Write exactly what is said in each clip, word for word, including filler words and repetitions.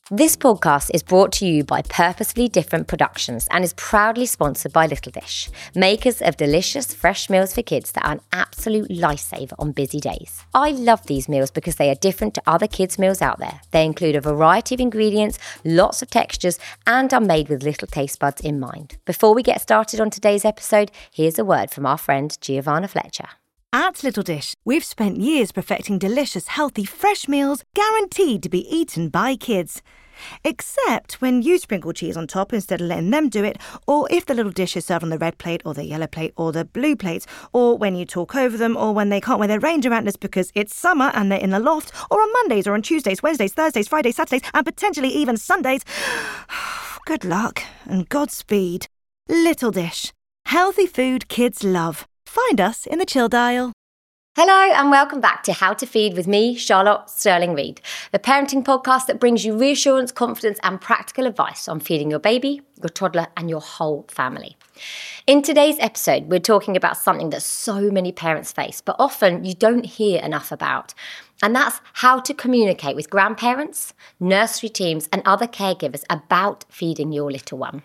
This podcast is brought to you by Purposely Different Productions and is proudly sponsored by Little Dish, makers of delicious fresh meals for kids that are an absolute lifesaver on busy days. I love these meals because they are different to other kids' meals out there. They include a variety of ingredients, lots of textures, and are made with little taste buds in mind. Before we get started on today's episode, here's a word from our friend Giovanna Fletcher. At Little Dish, we've spent years perfecting delicious, healthy, fresh meals guaranteed to be eaten by kids. Except when you sprinkle cheese on top instead of letting them do it, or if the little dish is served on the red plate or the yellow plate or the blue plate, or when you talk over them, or when they can't wear their ranger antlers because it's summer and they're in the loft, or on Mondays or on Tuesdays, Wednesdays, Thursdays, Fridays, Saturdays, and potentially even Sundays. Good luck and Godspeed. Little Dish. Healthy food kids love. Find us in the chill dial. Hello and welcome back to How to Feed with me, Charlotte Sterling-Reid, the parenting podcast that brings you reassurance, confidence and practical advice on feeding your baby, your toddler and your whole family. In today's episode, we're talking about something that so many parents face, but often you don't hear enough about. And that's how to communicate with grandparents, nursery teams and other caregivers about feeding your little one.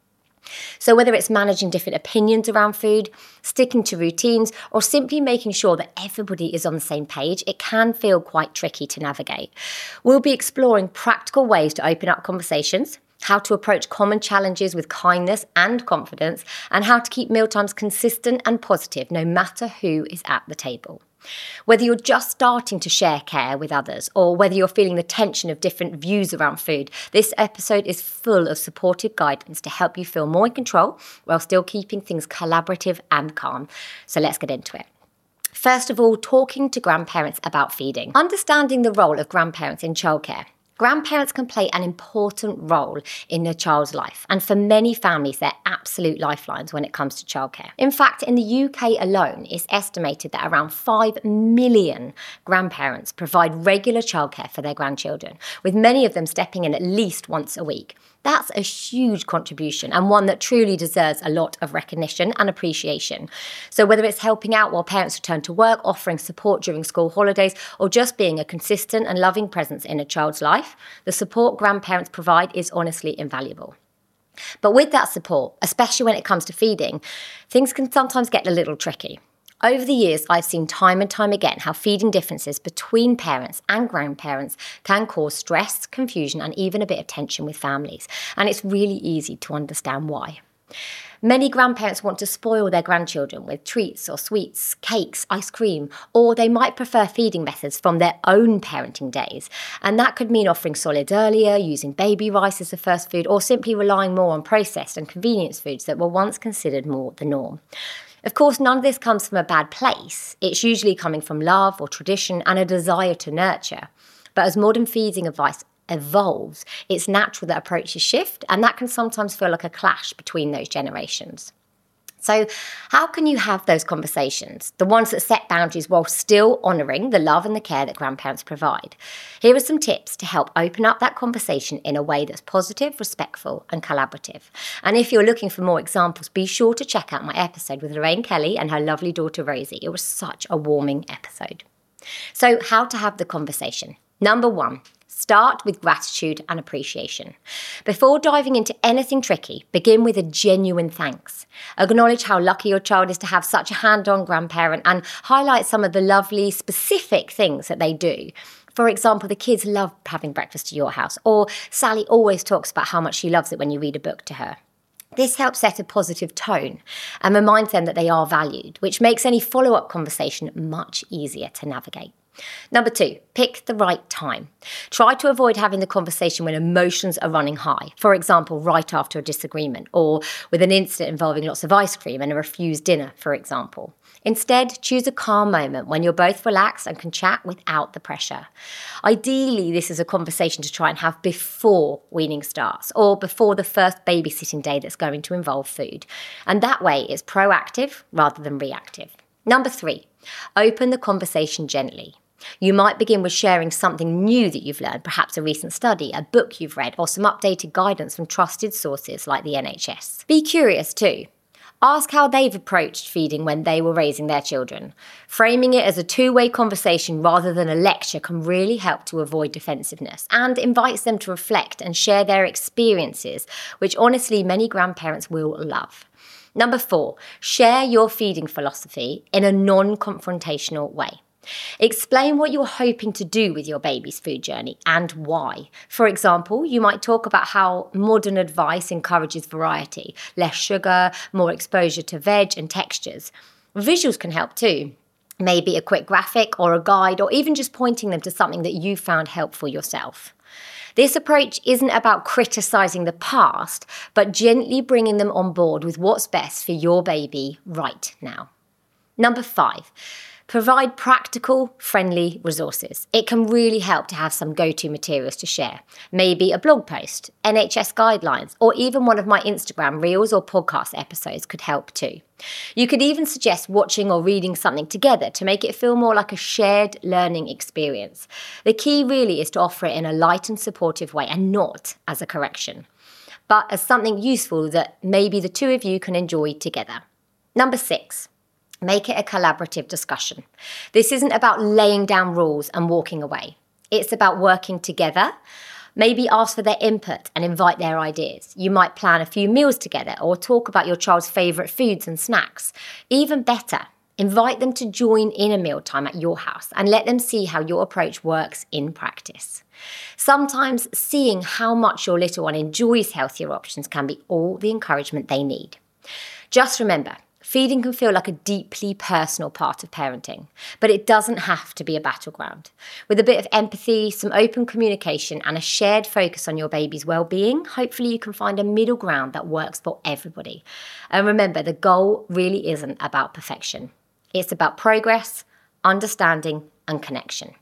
So whether it's managing different opinions around food, sticking to routines, or simply making sure that everybody is on the same page, it can feel quite tricky to navigate. We'll be exploring practical ways to open up conversations, how to approach common challenges with kindness and confidence, and how to keep mealtimes consistent and positive no matter who is at the table. Whether you're just starting to share care with others or whether you're feeling the tension of different views around food, this episode is full of supportive guidance to help you feel more in control while still keeping things collaborative and calm. So let's get into it. First of all, talking to grandparents about feeding. Understanding the role of grandparents in childcare. Grandparents can play an important role in a child's life, and for many families, they're absolute lifelines when it comes to childcare. In fact, in the U K alone, it's estimated that around five million grandparents provide regular childcare for their grandchildren, with many of them stepping in at least once a week. That's a huge contribution and one that truly deserves a lot of recognition and appreciation. So whether it's helping out while parents return to work, offering support during school holidays, or just being a consistent and loving presence in a child's life, the support grandparents provide is honestly invaluable. But with that support, especially when it comes to feeding, things can sometimes get a little tricky. Over the years, I've seen time and time again how feeding differences between parents and grandparents can cause stress, confusion, and even a bit of tension with families. And it's really easy to understand why. Many grandparents want to spoil their grandchildren with treats or sweets, cakes, ice cream, or they might prefer feeding methods from their own parenting days. And that could mean offering solids earlier, using baby rice as the first food, or simply relying more on processed and convenience foods that were once considered more the norm. Of course, none of this comes from a bad place. It's usually coming from love or tradition and a desire to nurture. But as modern feeding advice evolves, it's natural that approaches shift, and that can sometimes feel like a clash between those generations. So how can you have those conversations, the ones that set boundaries while still honouring the love and the care that grandparents provide? Here are some tips to help open up that conversation in a way that's positive, respectful and collaborative. And if you're looking for more examples, be sure to check out my episode with Lorraine Kelly and her lovely daughter Rosie. It was such a warming episode. So how to have the conversation. Number one. Start with gratitude and appreciation. Before diving into anything tricky, begin with a genuine thanks. Acknowledge how lucky your child is to have such a hand-on grandparent and highlight some of the lovely, specific things that they do. For example, the kids love having breakfast at your house, or Sally always talks about how much she loves it when you read a book to her. This helps set a positive tone and reminds them that they are valued, which makes any follow-up conversation much easier to navigate. Number two, pick the right time. Try to avoid having the conversation when emotions are running high. For example, right after a disagreement or with an incident involving lots of ice cream and a refused dinner, for example. Instead, choose a calm moment when you're both relaxed and can chat without the pressure. Ideally, this is a conversation to try and have before weaning starts or before the first babysitting day that's going to involve food. And that way, it's proactive rather than reactive. Number three, open the conversation gently. You might begin with sharing something new that you've learned, perhaps a recent study, a book you've read, or some updated guidance from trusted sources like the N H S. Be curious too. Ask how they've approached feeding when they were raising their children. Framing it as a two-way conversation rather than a lecture can really help to avoid defensiveness and invites them to reflect and share their experiences, which honestly many grandparents will love. Number four, share your feeding philosophy in a non-confrontational way. Explain what you're hoping to do with your baby's food journey and why. For example, you might talk about how modern advice encourages variety, less sugar, more exposure to veg and textures. Visuals can help too. Maybe a quick graphic or a guide, or even just pointing them to something that you found helpful yourself. This approach isn't about criticising the past, but gently bringing them on board with what's best for your baby right now. Number five, provide practical, friendly resources. It can really help to have some go-to materials to share. Maybe a blog post, N H S guidelines, or even one of my Instagram reels or podcast episodes could help too. You could even suggest watching or reading something together to make it feel more like a shared learning experience. The key really is to offer it in a light and supportive way and not as a correction, but as something useful that maybe the two of you can enjoy together. Number six, make it a collaborative discussion. This isn't about laying down rules and walking away. It's about working together. Maybe ask for their input and invite their ideas. You might plan a few meals together or talk about your child's favourite foods and snacks. Even better, invite them to join in a mealtime at your house and let them see how your approach works in practice. Sometimes seeing how much your little one enjoys healthier options can be all the encouragement they need. Just remember, feeding can feel like a deeply personal part of parenting, but it doesn't have to be a battleground. With a bit of empathy, some open communication, and a shared focus on your baby's well-being, hopefully you can find a middle ground that works for everybody. And remember, the goal really isn't about perfection. It's about progress, understanding, and connection.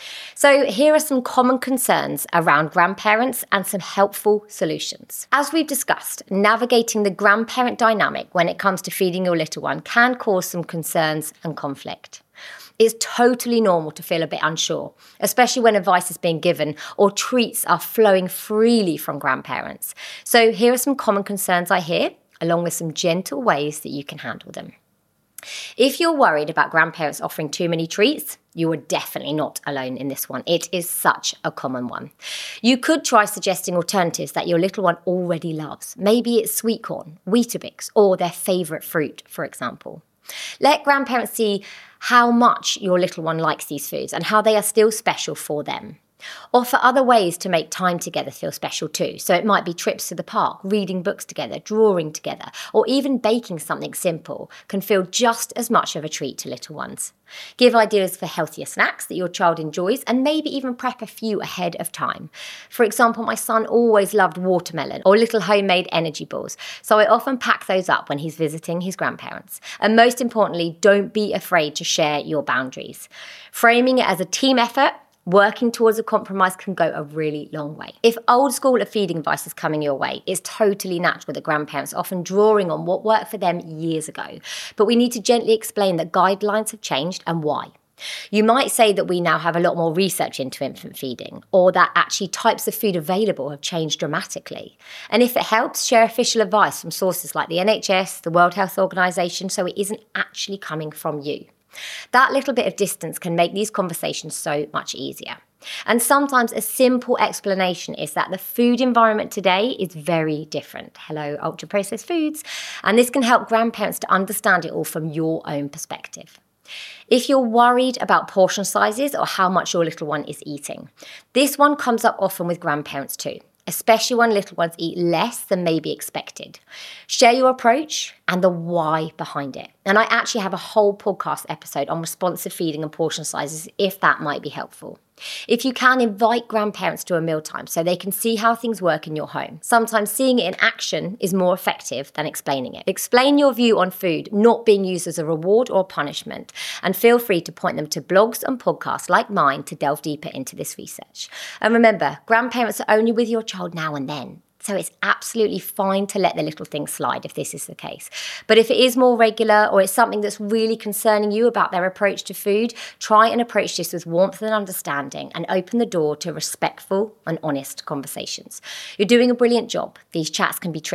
So here are some common concerns around grandparents and some helpful solutions. As we've discussed, navigating the grandparent dynamic when it comes to feeding your little one can cause some concerns and conflict. It's totally normal to feel a bit unsure, especially when advice is being given or treats are flowing freely from grandparents. So here are some common concerns I hear, along with some gentle ways that you can handle them. If you're worried about grandparents offering too many treats, you are definitely not alone in this one. It is such a common one. You could try suggesting alternatives that your little one already loves. Maybe it's sweet corn, Weetabix, or their favourite fruit, for example. Let grandparents see how much your little one likes these foods and how they are still special for them. Offer other ways to make time together feel special too. So it might be trips to the park, reading books together, drawing together, or even baking something simple can feel just as much of a treat to little ones. Give ideas for healthier snacks that your child enjoys and maybe even prep a few ahead of time. For example, my son always loved watermelon or little homemade energy balls, so I often pack those up when he's visiting his grandparents. And most importantly, don't be afraid to share your boundaries. Framing it as a team effort, working towards a compromise can go a really long way. If old school of feeding advice is coming your way, it's totally natural that grandparents are often drawing on what worked for them years ago. But we need to gently explain that guidelines have changed and why. You might say that we now have a lot more research into infant feeding, or that actually types of food available have changed dramatically. And if it helps, share official advice from sources like the N H S, the World Health Organization, so it isn't actually coming from you. That little bit of distance can make these conversations so much easier. And sometimes a simple explanation is that the food environment today is very different. Hello, ultra-processed foods. And this can help grandparents to understand it all from your own perspective. If you're worried about portion sizes or how much your little one is eating, this one comes up often with grandparents too, especially when little ones eat less than may be expected. Share your approach and the why behind it. And I actually have a whole podcast episode on responsive feeding and portion sizes if that might be helpful. If you can, invite grandparents to a mealtime so they can see how things work in your home. Sometimes seeing it in action is more effective than explaining it. Explain your view on food not being used as a reward or punishment, and feel free to point them to blogs and podcasts like mine to delve deeper into this research. And remember, grandparents are only with your child now and then. So it's absolutely fine to let the little things slide if this is the case. But if it is more regular or it's something that's really concerning you about their approach to food, try and approach this with warmth and understanding and open the door to respectful and honest conversations. You're doing a brilliant job. These chats can be tricky,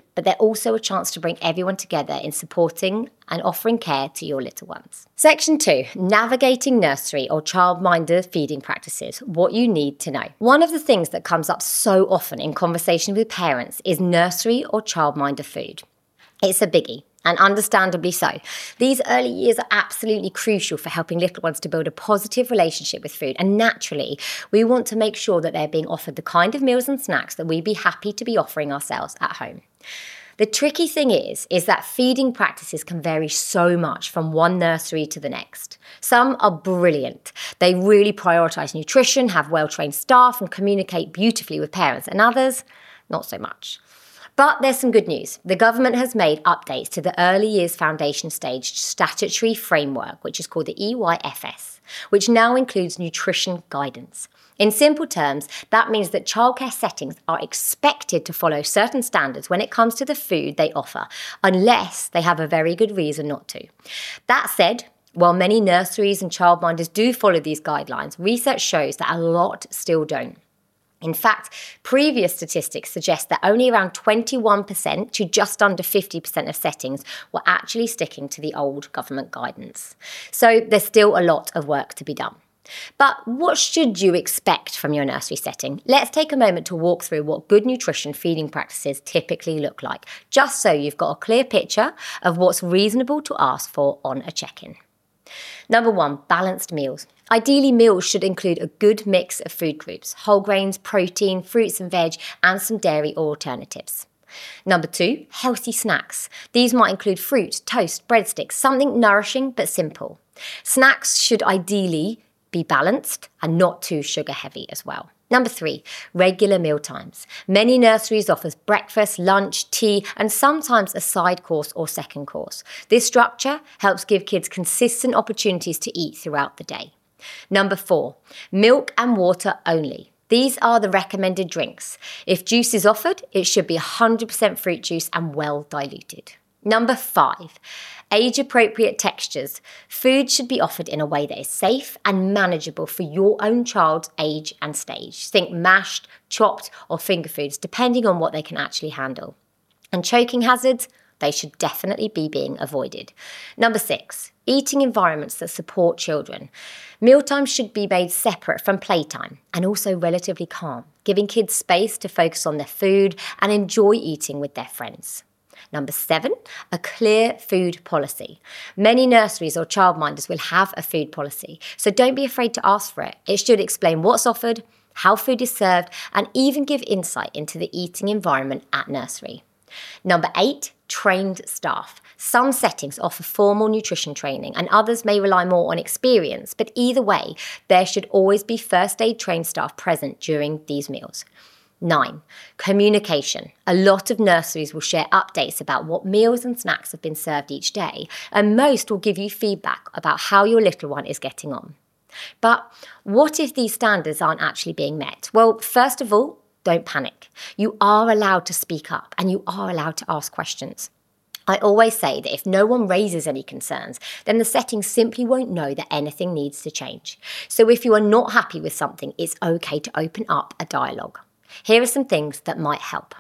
but they're also a chance to bring everyone together in supporting and offering care to your little ones. Section two, navigating nursery or childminder feeding practices, what you need to know. One of the things that comes up so often in conversation with parents is nursery or childminder food. It's a biggie. And understandably so. These early years are absolutely crucial for helping little ones to build a positive relationship with food. And naturally, we want to make sure that they're being offered the kind of meals and snacks that we'd be happy to be offering ourselves at home. The tricky thing is, is that feeding practices can vary so much from one nursery to the next. Some are brilliant. They really prioritise nutrition, have well-trained staff and communicate beautifully with parents. And others, not so much. But there's some good news. The government has made updates to the Early Years Foundation Stage Statutory Framework, which is called the E Y F S, which now includes nutrition guidance. In simple terms, that means that childcare settings are expected to follow certain standards when it comes to the food they offer, unless they have a very good reason not to. That said, while many nurseries and childminders do follow these guidelines, research shows that a lot still don't. In fact, previous statistics suggest that only around twenty-one percent to just under fifty percent of settings were actually sticking to the old government guidance. So there's still a lot of work to be done. But what should you expect from your nursery setting? Let's take a moment to walk through what good nutrition feeding practices typically look like, just so you've got a clear picture of what's reasonable to ask for on a check-in. Number one, balanced meals. Ideally, meals should include a good mix of food groups, whole grains, protein, fruits and veg, and some dairy or alternatives. Number two, healthy snacks. These might include fruit, toast, breadsticks, something nourishing but simple. Snacks should ideally be balanced and not too sugar heavy as well. Number three, regular meal times. Many nurseries offer breakfast, lunch, tea, and sometimes a side course or second course. This structure helps give kids consistent opportunities to eat throughout the day. Number four, milk and water only. These are the recommended drinks. If juice is offered, it should be one hundred percent fruit juice and well diluted. Number five, age-appropriate textures. Food should be offered in a way that is safe and manageable for your own child's age and stage. Think mashed, chopped, or finger foods, depending on what they can actually handle. And choking hazards, they should definitely be being avoided. Number six, eating environments that support children. Mealtime should be made separate from playtime and also relatively calm, giving kids space to focus on their food and enjoy eating with their friends. Number seven, a clear food policy. Many nurseries or childminders will have a food policy, so don't be afraid to ask for it. It should explain what's offered, how food is served, and even give insight into the eating environment at nursery. Number eight, trained staff. Some settings offer formal nutrition training and others may rely more on experience, but either way, there should always be first aid trained staff present during these meals. Nine, communication. A lot of nurseries will share updates about what meals and snacks have been served each day, and most will give you feedback about how your little one is getting on. But what if these standards aren't actually being met? Well, first of all, don't panic. You are allowed to speak up and you are allowed to ask questions. I always say that if no one raises any concerns, then the setting simply won't know that anything needs to change. So if you are not happy with something, it's okay to open up a dialogue. Here are some things that might help.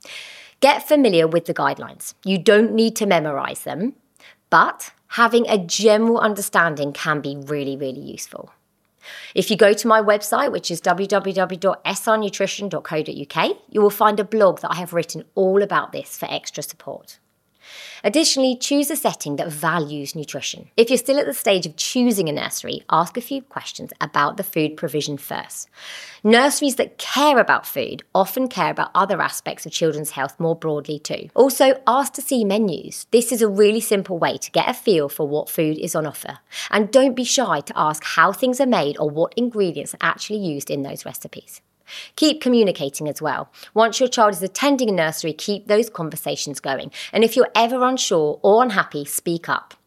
Get familiar with the guidelines. You don't need to memorise them, but having a general understanding can be really, really useful. If you go to my website, which is w w w dot s r nutrition dot co dot u k, you will find a blog that I have written all about this for extra support. Additionally, choose a setting that values nutrition. If you're still at the stage of choosing a nursery, ask a few questions about the food provision first. Nurseries that care about food often care about other aspects of children's health more broadly too. Also, ask to see menus. This is a really simple way to get a feel for what food is on offer. And don't be shy to ask how things are made or what ingredients are actually used in those recipes. Keep communicating as well. Once your child is attending a nursery, keep those conversations going. And if you're ever unsure or unhappy, speak up.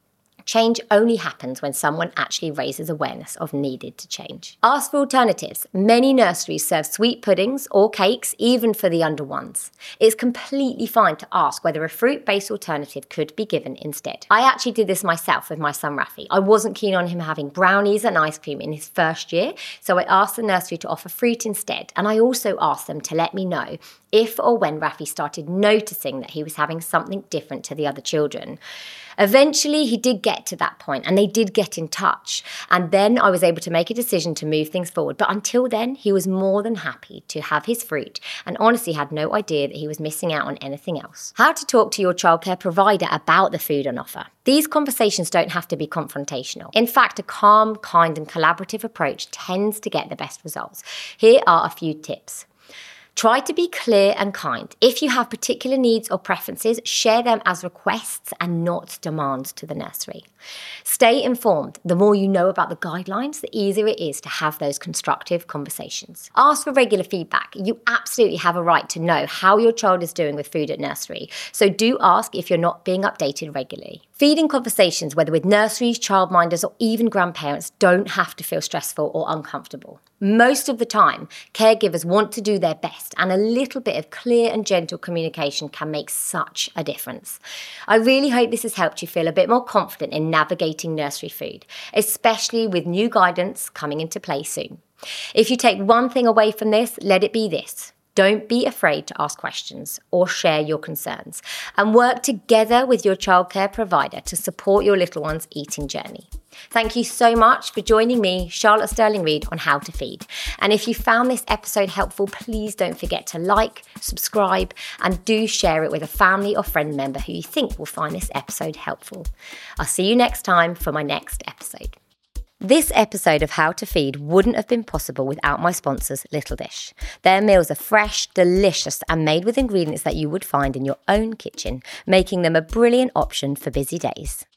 Change only happens when someone actually raises awareness of needed to change. Ask for alternatives. Many nurseries serve sweet puddings or cakes, even for the under ones. It's completely fine to ask whether a fruit-based alternative could be given instead. I actually did this myself with my son Rafi. I wasn't keen on him having brownies and ice cream in his first year, so I asked the nursery to offer fruit instead, and I also asked them to let me know if or when Rafi started noticing that he was having something different to the other children. Eventually, he did get to that point and they did get in touch. And then I was able to make a decision to move things forward. But until then, he was more than happy to have his fruit and honestly had no idea that he was missing out on anything else. How to talk to your childcare provider about the food on offer. These conversations don't have to be confrontational. In fact, a calm, kind and collaborative approach tends to get the best results. Here are a few tips. Try to be clear and kind. If you have particular needs or preferences, share them as requests and not demands to the nursery. Stay informed. The more you know about the guidelines, the easier it is to have those constructive conversations. Ask for regular feedback. You absolutely have a right to know how your child is doing with food at nursery, so do ask if you're not being updated regularly. Feeding conversations, whether with nurseries, childminders, or even grandparents, don't have to feel stressful or uncomfortable. Most of the time, caregivers want to do their best, and a little bit of clear and gentle communication can make such a difference. I really hope this has helped you feel a bit more confident in navigating nursery food, especially with new guidance coming into play soon. If you take one thing away from this, let it be this. Don't be afraid to ask questions or share your concerns, and work together with your childcare provider to support your little one's eating journey. Thank you so much for joining me, Charlotte Sterling-Reid, on How to Feed. And if you found this episode helpful, please don't forget to like, subscribe, and do share it with a family or friend member who you think will find this episode helpful. I'll see you next time for my next episode. This episode of How to Feed wouldn't have been possible without my sponsors, Little Dish. Their meals are fresh, delicious, and made with ingredients that you would find in your own kitchen, making them a brilliant option for busy days.